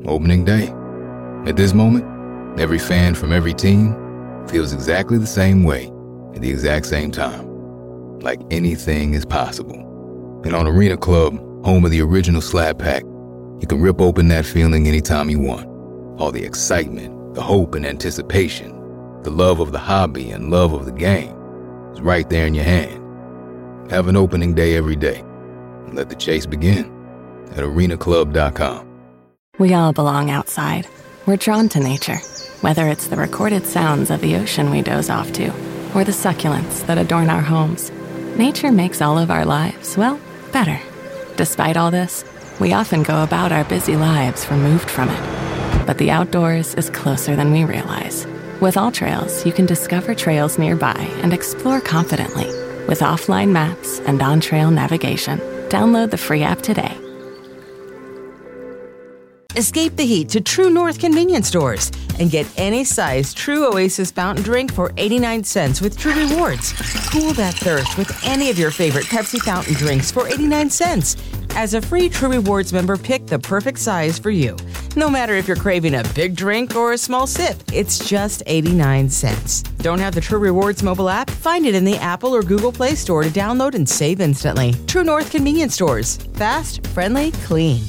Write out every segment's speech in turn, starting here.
Opening day. At this moment, every fan from every team feels exactly the same way at the exact same time. Like anything is possible. And on Arena Club, home of the original Slap Pack, you can rip open that feeling anytime you want. All the excitement, the hope and anticipation, the love of the hobby and love of the game is right there in your hand. Have an opening day every day and let the chase begin at arenaclub.com. We all belong outside. We're drawn to nature, whether it's the recorded sounds of the ocean we doze off to or the succulents that adorn our homes. Nature makes all of our lives, well, better. Despite all this, we often go about our busy lives removed from it. But the outdoors is closer than we realize. With AllTrails, you can discover trails nearby and explore confidently. With offline maps and on-trail navigation, download the free app today. Escape the heat to True North convenience stores and get any size True Oasis fountain drink for 89 cents with True Rewards. Cool that thirst with any of your favorite Pepsi fountain drinks for 89 cents. As a free True Rewards member, pick the perfect size for you. No matter if you're craving a big drink or a small sip, it's just 89 cents. Don't have the True Rewards mobile app? Find it in the Apple or Google Play Store to download and save instantly. True North convenience stores. Fast, friendly, clean.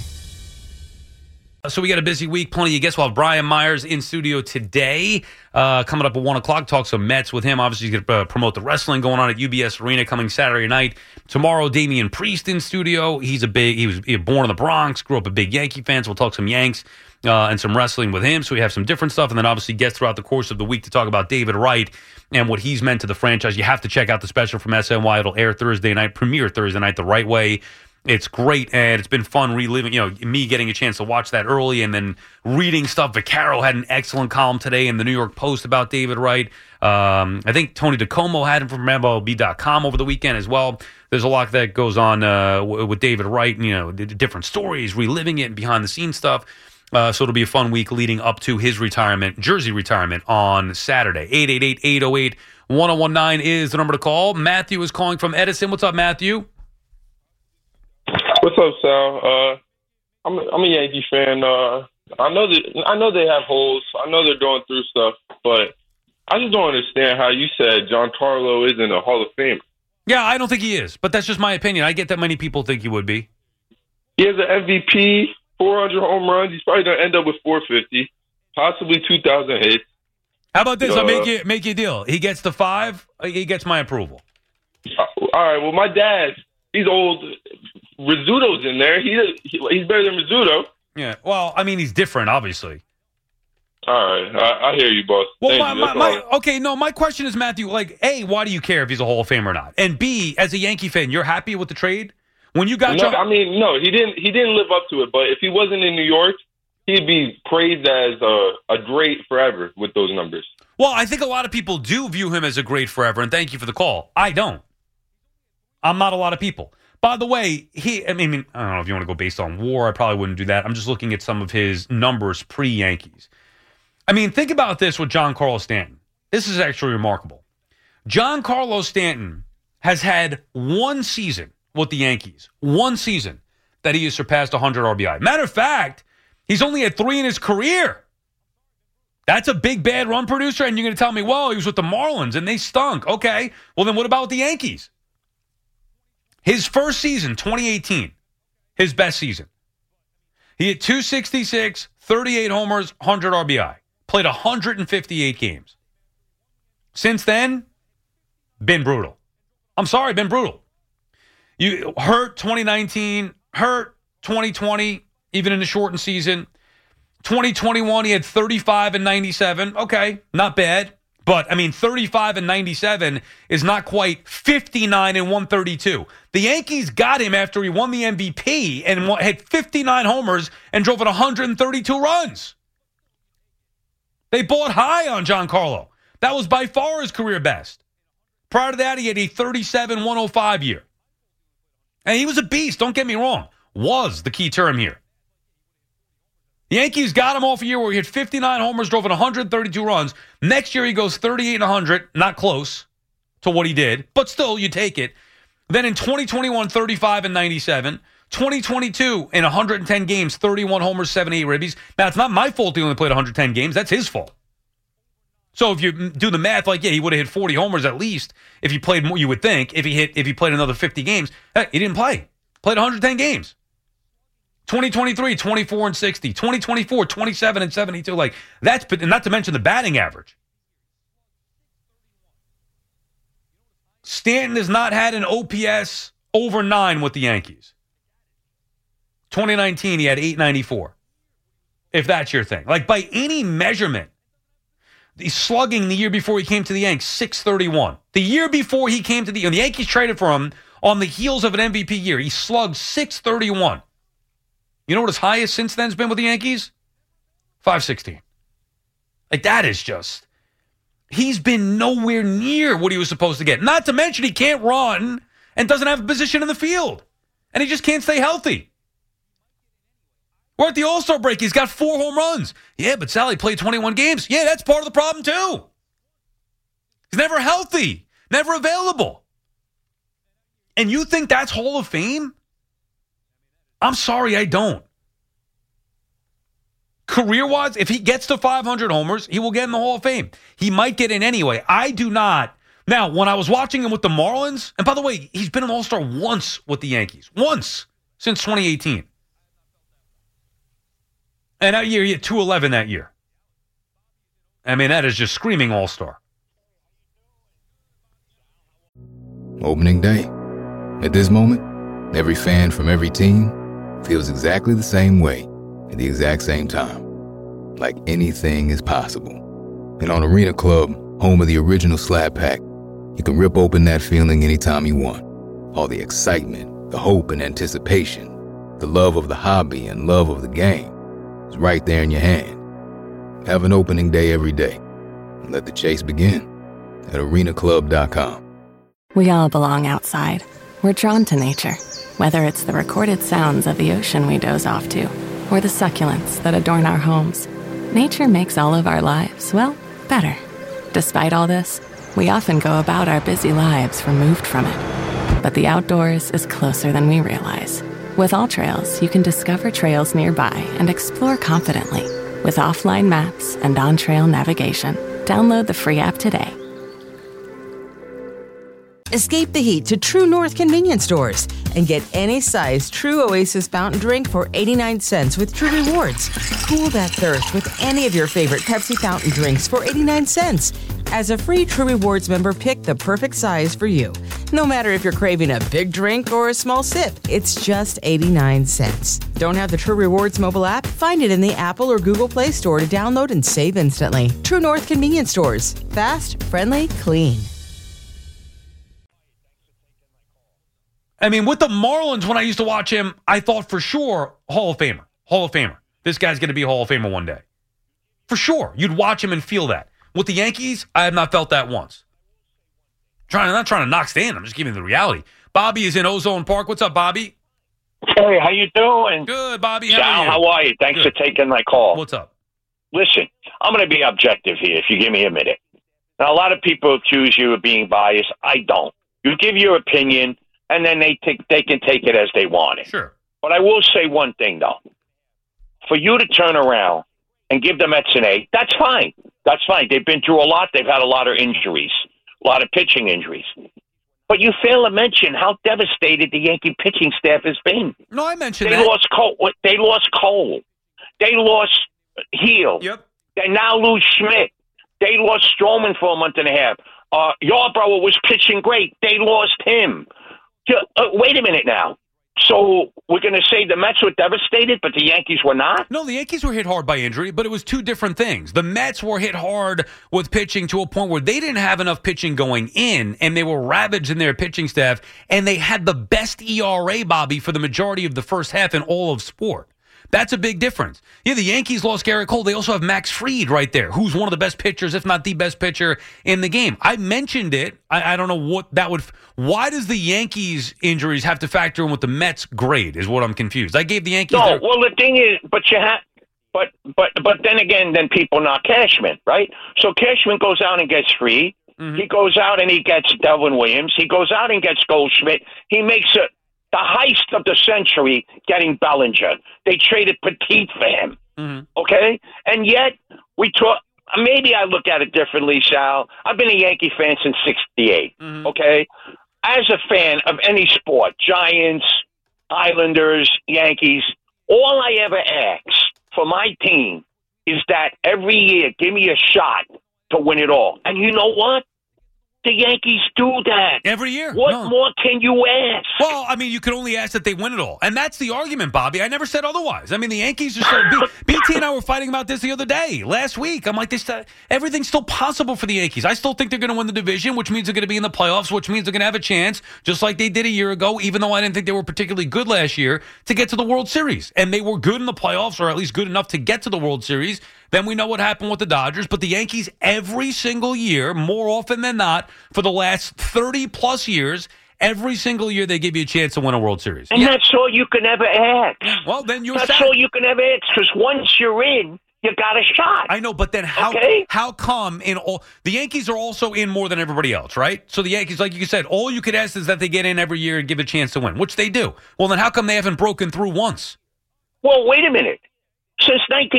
So we got a busy week. Plenty of guests. We'll have Brian Myers in studio today. Coming up at 1 o'clock, talk some Mets with him. Obviously, he's going to promote the wrestling going on at UBS Arena coming Saturday night. Tomorrow, Damian Priest in studio. He was born in the Bronx, grew up a big Yankee fan, so we'll talk some Yanks and some wrestling with him. So we have some different stuff. And then obviously guests throughout the course of the week to talk about David Wright and what he's meant to the franchise. You have to check out the special from SNY. It'll air Thursday night, premiere Thursday night the right way. It's great, and it's been fun reliving, me getting a chance to watch that early and then reading stuff. Vaccaro had an excellent column today in the New York Post about David Wright. I think Tony DeComo had him from MLB.com over the weekend as well. There's a lot that goes on with David Wright, different stories, reliving it, and behind-the-scenes stuff. So it'll be a fun week leading up to his retirement, Jersey retirement, on Saturday. 888-808-1019 is the number to call. Matthew is calling from Edison. What's up, Matthew? What's up, Sal? I'm a Yankee fan. I know they have holes. I know they're going through stuff, but I just don't understand how you said Giancarlo isn't a Hall of Famer. Yeah, I don't think he is, but that's just my opinion. I get that many people think he would be. He has an MVP, 400 home runs. He's probably going to end up with 450, possibly 2,000 hits. How about this? I'll make you a deal. He gets the 5. He gets my approval. All right. Well, my dad, he's old. Rizzuto's in there. He's better than Rizzuto. Yeah. Well, I mean, he's different, obviously. All right. I hear you, boss. Well, my question is, Matthew, A, why do you care if he's a Hall of Famer or not? And B, as a Yankee fan, you're happy with the trade? When you got no, he didn't live up to it. But if he wasn't in New York, he'd be praised as a great forever with those numbers. Well, I think a lot of people do view him as a great forever, and thank you for the call. I don't. I'm not a lot of people. By the way, I don't know if you want to go based on WAR. I probably wouldn't do that. I'm just looking at some of his numbers pre-Yankees. I mean, think about this with Giancarlo Stanton. This is actually remarkable. Giancarlo Stanton has had one season with the Yankees, one season that he has surpassed 100 RBI. Matter of fact, he's only had 3 in his career. That's a big, bad run producer, and you're going to tell me, well, he was with the Marlins, and they stunk. Okay, well, then what about with the Yankees? His first season, 2018, his best season. He hit 266, 38 homers, 100 RBI. Played 158 games. Since then, been brutal. I'm sorry, been brutal. You hurt 2019, hurt 2020, even in the shortened season. 2021, he had 35 and 97. Okay, not bad. But, 35 and 97 is not quite 59 and 132. The Yankees got him after he won the MVP and had 59 homers and drove in 132 runs. They bought high on Giancarlo. That was by far his career best. Prior to that, he had a 37-105 year. And he was a beast, don't get me wrong. Was the key term here. The Yankees got him off a year where he had 59 homers, drove in 132 runs. Next year, he goes 38 and 100, not close to what he did, but still, you take it. Then in 2021, 35 and 97. 2022 in 110 games, 31 homers, 78 ribbies. Now, it's not my fault he only played 110 games. That's his fault. So if you do the math, like, yeah, he would have hit 40 homers at least if he played more, you would think. If he played another 50 games, he didn't play. Played 110 games. 2023, 24 and 60. 2024, 27 and 72. Like, that's, and not to mention the batting average. Stanton has not had an OPS over 9 with the Yankees. 2019, he had 894. If that's your thing. Like, by any measurement, he's slugging the year before he came to the Yankees, 631. The year before he came to the Yankees traded for him on the heels of an MVP year. He slugged 631. You know what his highest since then has been with the Yankees? 516. Like, that is just, he's been nowhere near what he was supposed to get. Not to mention he can't run and doesn't have a position in the field. And he just can't stay healthy. We're at the All-Star break. He's got 4 home runs. Yeah, but Sally played 21 games. Yeah, that's part of the problem too. He's never healthy, never available. And you think that's Hall of Fame? I'm sorry, I don't. Career-wise, if he gets to 500 homers, he will get in the Hall of Fame. He might get in anyway. I do not. Now, when I was watching him with the Marlins, and by the way, he's been an All-Star once with the Yankees. Once since 2018. And that year, he had 211 that year. I mean, that is just screaming All-Star. Opening day. At this moment, every fan from every team feels exactly the same way at the exact same time. Like anything is possible. And on Arena Club, home of the original Slab Pack, you can rip open that feeling anytime you want. All the excitement, the hope and anticipation, the love of the hobby and love of the game is right there in your hand. Have an opening day every day. And let the chase begin at arenaclub.com. We all belong outside. We're drawn to nature, whether it's the recorded sounds of the ocean we doze off to, or the succulents that adorn our homes. Nature makes all of our lives, well, better. Despite all this, we often go about our busy lives removed from it. But the outdoors is closer than we realize. With AllTrails, you can discover trails nearby and explore confidently. With offline maps and on-trail navigation, download the free app today. Escape the heat to True North convenience stores and get any size True Oasis fountain drink for 89 cents with True Rewards. Cool that thirst with any of your favorite Pepsi fountain drinks for 89 cents. As a free True Rewards member, pick the perfect size for you. No matter if you're craving a big drink or a small sip, it's just 89 cents. Don't have the True Rewards mobile app? Find it in the Apple or Google Play Store to download and save instantly. True North convenience stores. Fast, friendly, clean. I mean, with the Marlins, when I used to watch him, I thought for sure, Hall of Famer. Hall of Famer. This guy's going to be a Hall of Famer one day. For sure. You'd watch him and feel that. With the Yankees, I have not felt that once. I'm not trying to knock Stan. I'm just giving you the reality. Bobby is in Ozone Park. What's up, Bobby? Hey, how you doing? Good, Bobby. Sal, how are you? Thanks Good. for taking my call. What's up? Listen, I'm going to be objective here if you give me a minute. Now, a lot of people accuse you of being biased. I don't. You give your opinion, and then they can take it as they want it. Sure. But I will say one thing, though. For you to turn around and give the Mets an A, that's fine. That's fine. They've been through a lot. They've had a lot of injuries, a lot of pitching injuries. But you fail to mention how devastated the Yankee pitching staff has been. No, I mentioned They that. lost Cole. They lost Cole. They lost Heel. Yep. They now lose Schmidt. They lost Stroman for a month and a half. Yarbrough was pitching great. They lost him. Wait a minute now. So we're going to say the Mets were devastated, but the Yankees were not? No, the Yankees were hit hard by injury, but it was two different things. The Mets were hit hard with pitching to a point where they didn't have enough pitching going in, and they were ravaged in their pitching staff, and they had the best ERA, Bobby, for the majority of the first half in all of sport. That's a big difference. Yeah, the Yankees lost Garrett Cole. They also have Max Fried right there, who's one of the best pitchers, if not the best pitcher in the game. I mentioned it. I don't know what that would. Why does the Yankees injuries have to factor in with the Mets grade? Is what I'm confused. I gave the Yankees. No, well the thing is, but you have. But then again, then people knock Cashman, right? So Cashman goes out and gets Fried. Mm-hmm. He goes out and he gets Delvin Williams. He goes out and gets Goldschmidt. He makes the heist of the century getting Bellinger. They traded Petit for him. Mhm. Okay? And yet, we talk. Maybe I look at it differently, Sal. I've been a Yankee fan since '68. Mhm. Okay? As a fan of any sport, Giants, Islanders, Yankees, all I ever ask for my team is that every year, give me a shot to win it all. And you know what? The Yankees do that. Every year. What No. more can you ask? Well, I mean, you can only ask that they win it all. And that's the argument, Bobby. I never said otherwise. I mean, the Yankees are so... BT and I were fighting about this the other day, last week. I'm like, everything's still possible for the Yankees. I still think they're going to win the division, which means they're going to be in the playoffs, which means they're going to have a chance, just like they did a year ago, even though I didn't think they were particularly good last year, to get to the World Series. And they were good in the playoffs, or at least good enough to get to the World Series. Then we know what happened with the Dodgers. But the Yankees, every single year, more often than not, for the last 30-plus years, every single year they give you a chance to win a World Series. And that's all you can ever ask. Well, then you're That's sad. all you can ever ask, because once you're in, you got a shot. I know, but then how come in all the Yankees are also in more than everybody else, right? So the Yankees, like you said, all you could ask is that they get in every year and give a chance to win, which they do. Well, then how come they haven't broken through once? Well, wait a minute. Since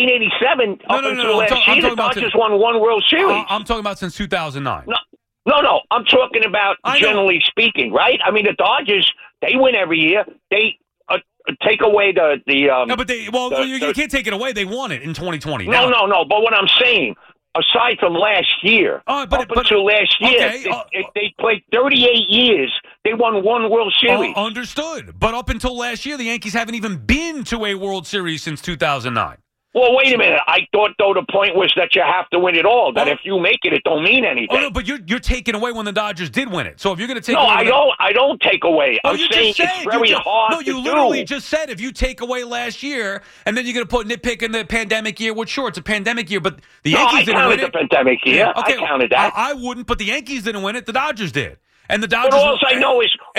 1987, up until last year, the Dodgers won one World Series. I'm talking about since 2009. No. I'm talking about generally speaking, right? I mean, the Dodgers, they win every year. They take away the No, but you can't take it away. They won it in 2020. No. But what I'm saying, aside from last year, until last year, okay, they played 38 years. They won one World Series. Understood. But up until last year, the Yankees haven't even been to a World Series since 2009. Well, wait a minute. I thought, though, the point was that you have to win it all. That if you make it, it don't mean anything. Oh, no, but you're taking away when the Dodgers did win it. So if you're going to take no, away... I don't take away. I'm saying it's very hard to do. No, you literally just said if you take away last year, and then you're going to put nitpick in the pandemic year, which, sure, it's a pandemic year, but the Yankees didn't win it. I counted the pandemic year. Yeah, okay, I counted that. I wouldn't, but the Yankees didn't win it. The Dodgers did. And the Dodgers... But all I know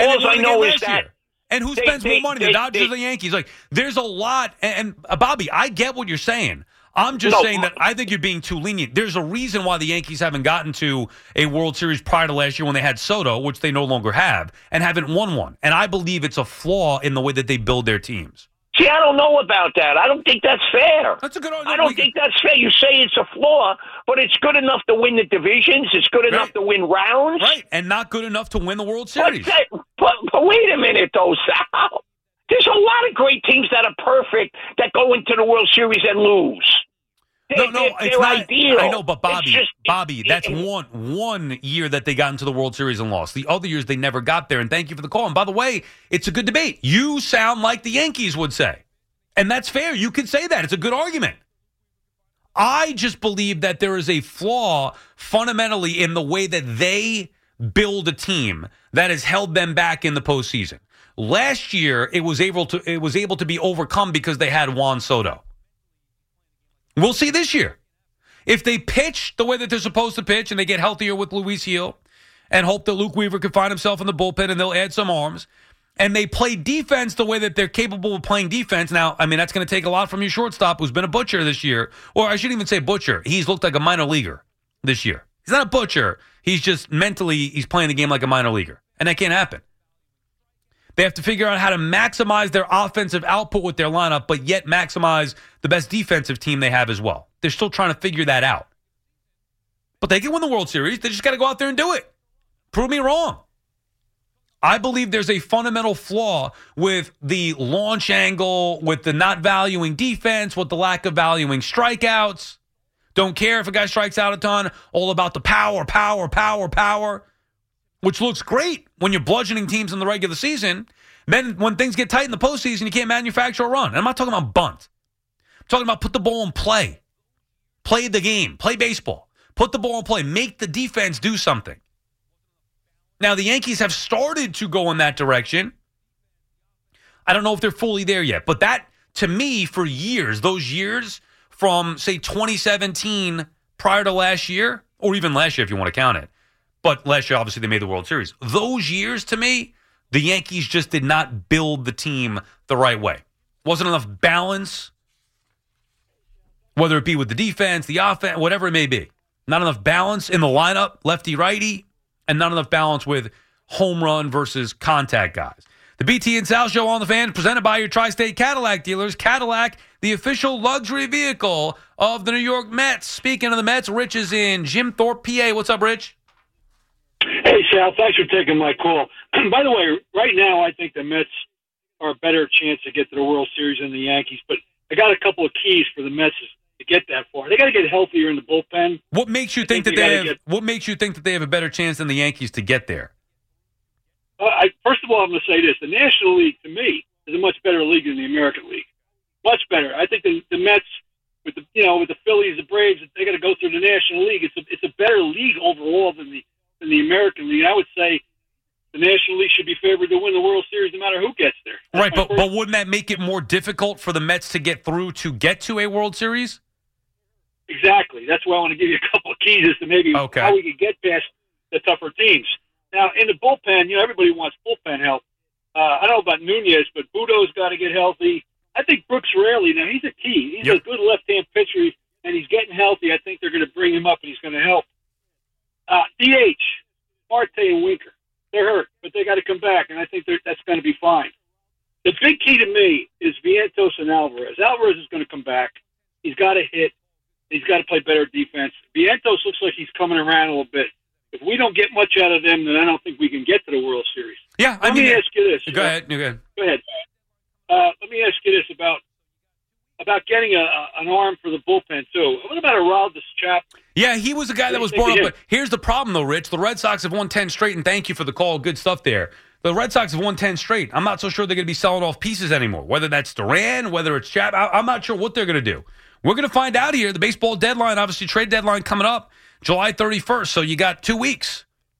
is that... Year. And who spends more money, the Dodgers or the Yankees? Like, there's a lot. And Bobby, I get what you're saying. I'm just saying that I think you're being too lenient. There's a reason why the Yankees haven't gotten to a World Series prior to last year when they had Soto, which they no longer have, and haven't won one. And I believe it's a flaw in the way that they build their teams. See, I don't know about that. I don't think that's fair. That's a good argument. I don't think that's fair. You say it's a flaw, but it's good enough to win the divisions. It's good enough to win rounds. Right, and not good enough to win the World Series. But wait a minute, though, Sal. There's a lot of great teams that are perfect that go into the World Series and lose. It's not ideal. I know, but Bobby, that's one year that they got into the World Series and lost. The other years they never got there. And thank you for the call. And by the way, it's a good debate. You sound like the Yankees would say, and that's fair. You could say that. It's a good argument. I just believe that there is a flaw fundamentally in the way that they build a team that has held them back in the postseason. Last year, it was able to be overcome because they had Juan Soto. We'll see this year. If they pitch the way that they're supposed to pitch and they get healthier with Luis Gil and hope that Luke Weaver can find himself in the bullpen and they'll add some arms, and they play defense the way that they're capable of playing defense. Now, I mean, that's going to take a lot from your shortstop who's been a butcher this year. Or I shouldn't even say butcher. He's looked like a minor leaguer this year. He's not a butcher. He's just mentally, he's playing the game like a minor leaguer. And that can't happen. They have to figure out how to maximize their offensive output with their lineup, but yet maximize the best defensive team they have as well. They're still trying to figure that out. But they can win the World Series. They just got to go out there and do it. Prove me wrong. I believe there's a fundamental flaw with the launch angle, with the not valuing defense, with the lack of valuing strikeouts. Don't care if a guy strikes out a ton. All about the power, which looks great when you're bludgeoning teams in the regular season. Then when things get tight in the postseason, you can't manufacture a run. And I'm not talking about bunt. I'm talking about put the ball in play. Play the game. Play baseball. Put the ball in play. Make the defense do something. Now, the Yankees have started to go in that direction. I don't know if they're fully there yet. But that, to me, for years, those years from, say, 2017 prior to last year, or even last year if you want to count it, but last year, obviously, they made the World Series. Those years, to me, the Yankees just did not build the team the right way. Wasn't enough balance, whether it be with the defense, the offense, whatever it may be. Not enough balance in the lineup, lefty-righty, and not enough balance with home run versus contact guys. The BT and Sal Show on the Fan, presented by your Tri-State Cadillac dealers. Cadillac, the official luxury vehicle of the New York Mets. Speaking of the Mets, Rich is in Jim Thorpe, PA. What's up, Rich? Hey, Sal. Thanks for taking my call. By the way, right now I think the Mets are a better chance to get to the World Series than the Yankees, but I got a couple of keys for the Mets to get that far. They got to get healthier in the bullpen. What makes you think that What makes you think that they have a better chance than the Yankees to get there? First of all, I'm going to say this: the National League, to me, is a much better league than the American League. Much better. I think the Mets, with the Phillies, the Braves, they got to go through the National League. It's a better league overall than the American League. I would say the National League should be favored to win the World Series, no matter who gets there. Right, but wouldn't that make it more difficult for the Mets to get through to get to a World Series? Exactly. That's why I want to give you a couple of keys as to maybe how we could get past the tougher teams. Now, in the bullpen, everybody wants bullpen help. I don't know about Nunez, but Budo's got to get healthy. I think Brooks Raley, now he's a key. He's a good left-hand pitcher, and he's getting healthy. I think they're going to bring him up, and he's going to help. DH, Marte and Winker, they're hurt, but they got to come back, and I think that's going to be fine. The big key to me is Vientos and Alvarez. Alvarez is going to come back. He's got to hit. He's got to play better defense. Vientos looks like he's coming around a little bit. If we don't get much out of them, then I don't think we can get to the World Series. Yeah, Let me ask you this. Go ahead. Go ahead. Let me ask you this about getting an arm for the bullpen, too. What about Aroldis Chapman? Yeah, he was a guy that was brought up. But here's the problem, though, Rich. The Red Sox have won 10 straight, and thank you for the call. Good stuff there. The Red Sox have won 10 straight. I'm not so sure they're going to be selling off pieces anymore, whether that's Duran, whether it's Chapman. I'm not sure what they're going to do. We're going to find out here. The baseball deadline, obviously, trade deadline coming up July 31st, so you got 2 weeks.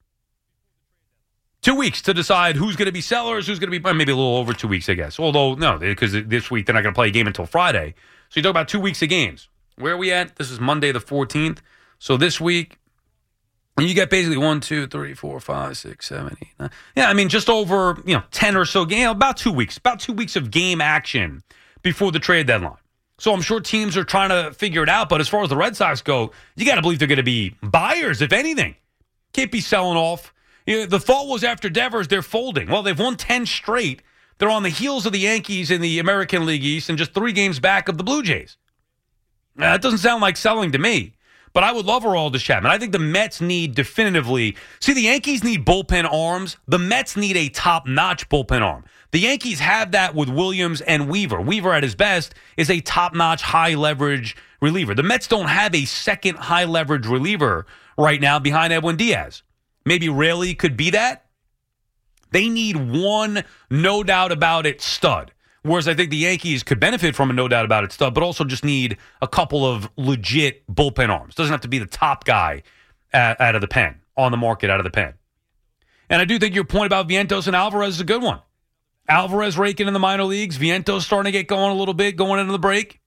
2 weeks to decide who's going to be sellers, who's going to be maybe a little over 2 weeks, I guess. Although, no, because this week they're not going to play a game until Friday. So you talk about 2 weeks of games. Where are we at? This is Monday the 14th. So this week, you get basically 1, 2, 3, 4, 5, 6, 7, 8, 9. Yeah, I mean, just over 10 or so games, about 2 weeks. About 2 weeks of game action before the trade deadline. So I'm sure teams are trying to figure it out. But as far as the Red Sox go, you got to believe they're going to be buyers, if anything. Can't be selling off. The thought was after Devers, they're folding. Well, they've won 10 straight. They're on the heels of the Yankees in the American League East and just 3 games back of the Blue Jays. Now, that doesn't sound like selling to me. But I would love Aroldis Chapman. I think the Mets need definitively. See, the Yankees need bullpen arms. The Mets need a top-notch bullpen arm. The Yankees have that with Williams and Weaver. Weaver, at his best, is a top-notch, high-leverage reliever. The Mets don't have a second high-leverage reliever right now behind Edwin Diaz. Maybe Raley could be that. They need one, no doubt about it, stud. Whereas I think the Yankees could benefit from a no doubt about it stud, but also just need a couple of legit bullpen arms. Doesn't have to be the top guy out of the pen, on the market out of the pen. And I do think your point about Vientos and Alvarez is a good one. Alvarez raking in the minor leagues. Vientos starting to get going a little bit, going into the break.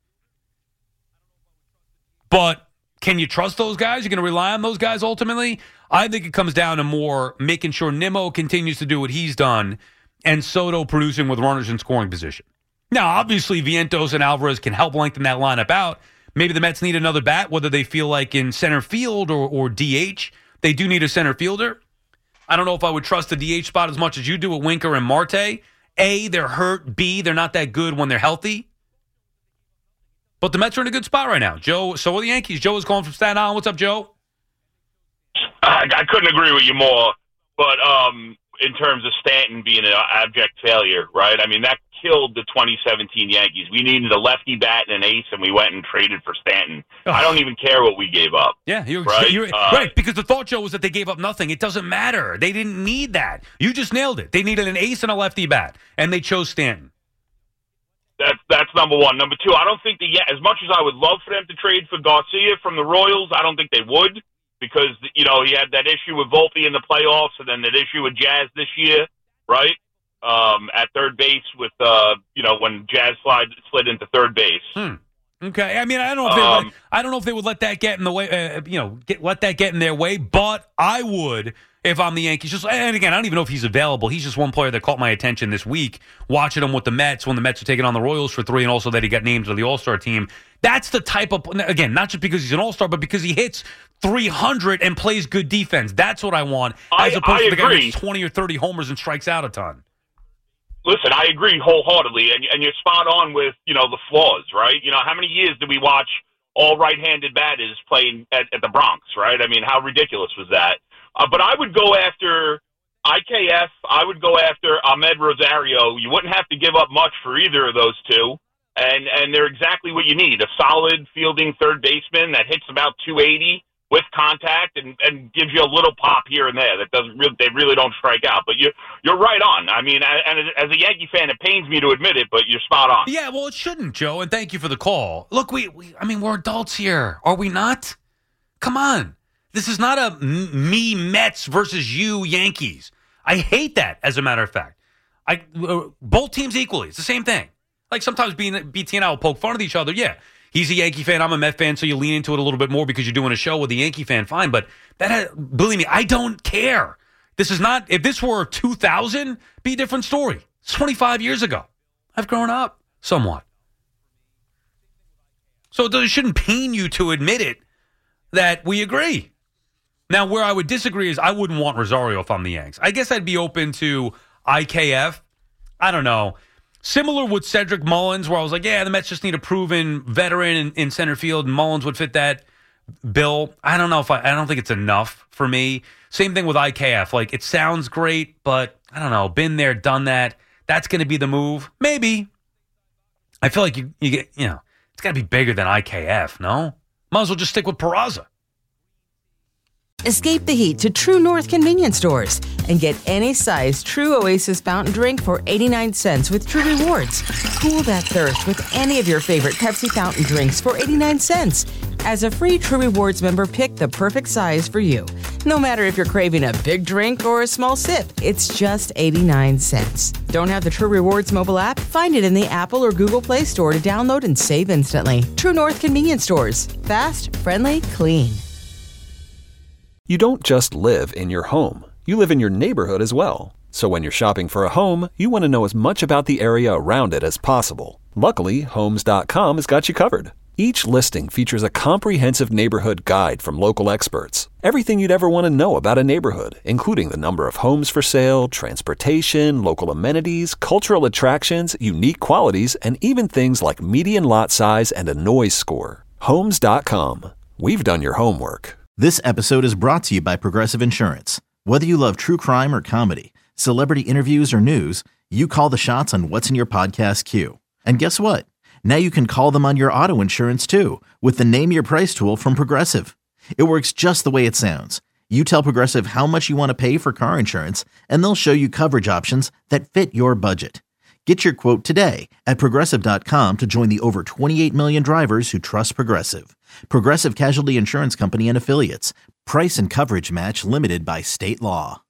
But can you trust those guys? You're going to rely on those guys ultimately? I think it comes down to more making sure Nimmo continues to do what he's done and Soto producing with runners in scoring position. Now, obviously, Vientos and Alvarez can help lengthen that lineup out. Maybe the Mets need another bat, whether they feel like in center field or DH. They do need a center fielder. I don't know if I would trust the DH spot as much as you do with Winker and Marte. A, they're hurt. B, they're not that good when they're healthy. But the Mets are in a good spot right now. Joe, so are the Yankees. Joe is calling from Staten Island. What's up, Joe? I couldn't agree with you more. But in terms of Stanton being an abject failure, right? I mean, that killed the 2017 Yankees. We needed a lefty bat and an ace, and we went and traded for Stanton. Oh. I don't even care what we gave up. Yeah, you're right? Right, because the thought, Joe, was that they gave up nothing. It doesn't matter. They didn't need that. You just nailed it. They needed an ace and a lefty bat, and they chose Stanton. That's number one. Number two, I don't think as much as I would love for them to trade for Garcia from the Royals, I don't think they would. Because, he had that issue with Volpe in the playoffs and then that issue with Jazz this year, right? At third base with, when Jazz slid into third base. Okay. I mean, I don't know if they would let that get in the way, let that get in their way, but I would if I'm the Yankees. And again, I don't even know if he's available. He's just one player that caught my attention this week, watching him with the Mets when the Mets were taking on the Royals for 3, and also that he got named to the All-Star team. That's the type of, again, not just because he's an All-Star, but because he hits 300 and plays good defense. That's what I want, as opposed to the guy who hits 20 or 30 homers and strikes out a ton. Listen, I agree wholeheartedly, and you're spot on with, the flaws, right? How many years did we watch all right-handed batters playing at the Bronx, right? I mean, how ridiculous was that? But I would go after IKF. I would go after Ahmed Rosario. You wouldn't have to give up much for either of those two, and they're exactly what you need, a solid fielding third baseman that hits about 280 with contact and gives you a little pop here and there. They really don't strike out. But you're right on. I mean, and as a Yankee fan, it pains me to admit it, but you're spot on. Yeah, well, it shouldn't, Joe, and thank you for the call. Look, we're adults here, are we not? Come on. This is not a me Mets versus you Yankees. I hate that, as a matter of fact. Both teams equally. It's the same thing. Like sometimes BT and I will poke fun at each other. Yeah. He's a Yankee fan. I'm a Met fan, so you lean into it a little bit more because you're doing a show with a Yankee fan. Fine, but believe me, I don't care. This is not. If this were 2000, be a different story. It's 25 years ago. I've grown up somewhat, so it shouldn't pain you to admit it that we agree. Now, where I would disagree is I wouldn't want Rosario if I'm the Yanks. I guess I'd be open to IKF. I don't know. Similar with Cedric Mullins, where I was like, yeah, the Mets just need a proven veteran in center field, and Mullins would fit that bill. I don't know I don't think it's enough for me. Same thing with IKF. Like, it sounds great, but I don't know. Been there, done that. That's going to be the move. Maybe. I feel like you get, it's got to be bigger than IKF, no? Might as well just stick with Peraza. Escape the heat to True North convenience stores and get any size True Oasis fountain drink for 89 cents with True Rewards. Cool that thirst with any of your favorite Pepsi fountain drinks for 89 cents. As a free True Rewards member, pick the perfect size for you. No matter if you're craving a big drink or a small sip, it's just 89 cents. Don't have the True Rewards mobile app? Find it in the Apple or Google Play Store to download and save instantly. True North convenience stores. Fast, friendly, clean. You don't just live in your home. You live in your neighborhood as well. So when you're shopping for a home, you want to know as much about the area around it as possible. Luckily, Homes.com has got you covered. Each listing features a comprehensive neighborhood guide from local experts. Everything you'd ever want to know about a neighborhood, including the number of homes for sale, transportation, local amenities, cultural attractions, unique qualities, and even things like median lot size and a noise score. Homes.com. We've done your homework. This episode is brought to you by Progressive Insurance. Whether you love true crime or comedy, celebrity interviews or news, you call the shots on what's in your podcast queue. And guess what? Now you can call them on your auto insurance too with the Name Your Price tool from Progressive. It works just the way it sounds. You tell Progressive how much you want to pay for car insurance, and they'll show you coverage options that fit your budget. Get your quote today at Progressive.com to join the over 28 million drivers who trust Progressive. Progressive Casualty Insurance Company and Affiliates. Price and coverage match limited by state law.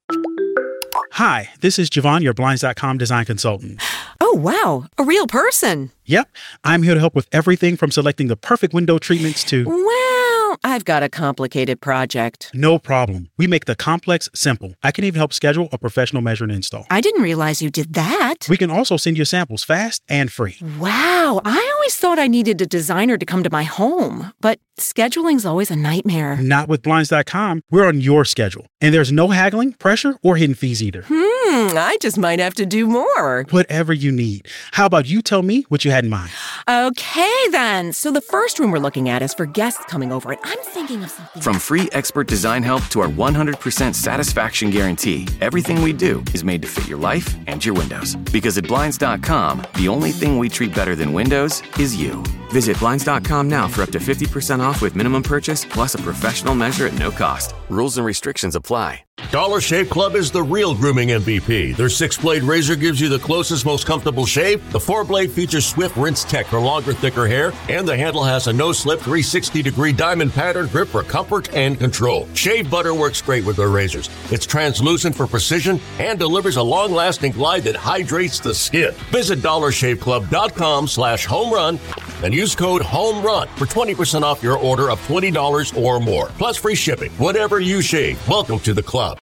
Hi, this is Javon, your Blinds.com design consultant. Oh, wow. A real person. Yep. I'm here to help with everything from selecting the perfect window treatments to... Well, I've got a complicated project. No problem. We make the complex simple. I can even help schedule a professional measure and install. I didn't realize you did that. We can also send you samples fast and free. Wow. I always thought I needed a designer to come to my home, but scheduling's always a nightmare. Not with Blinds.com. We're on your schedule. And there's no haggling, pressure, or hidden fees either. I just might have to do more. Whatever you need. How about you tell me what you had in mind? Okay, then. So the first room we're looking at is for guests coming over, and I'm thinking of something. From free expert design help to our 100% satisfaction guarantee, everything we do is made to fit your life and your windows. Because at Blinds.com, the only thing we treat better than windows is you. Visit Blinds.com now for up to 50% off with minimum purchase plus a professional measure at no cost. Rules and restrictions apply. Dollar Shave Club is the real grooming MVP. Their 6-blade razor gives you the closest, most comfortable shave. The 4-blade features swift rinse tech for longer, thicker hair. And the handle has a no-slip 360-degree diamond pattern grip for comfort and control. Shave butter works great with their razors. It's translucent for precision and delivers a long-lasting glide that hydrates the skin. Visit DollarShaveClub.com/homerun and use code HOMERUN for 20% off your order of $20 or more. Plus free shipping. Whatever you shave, welcome to the club.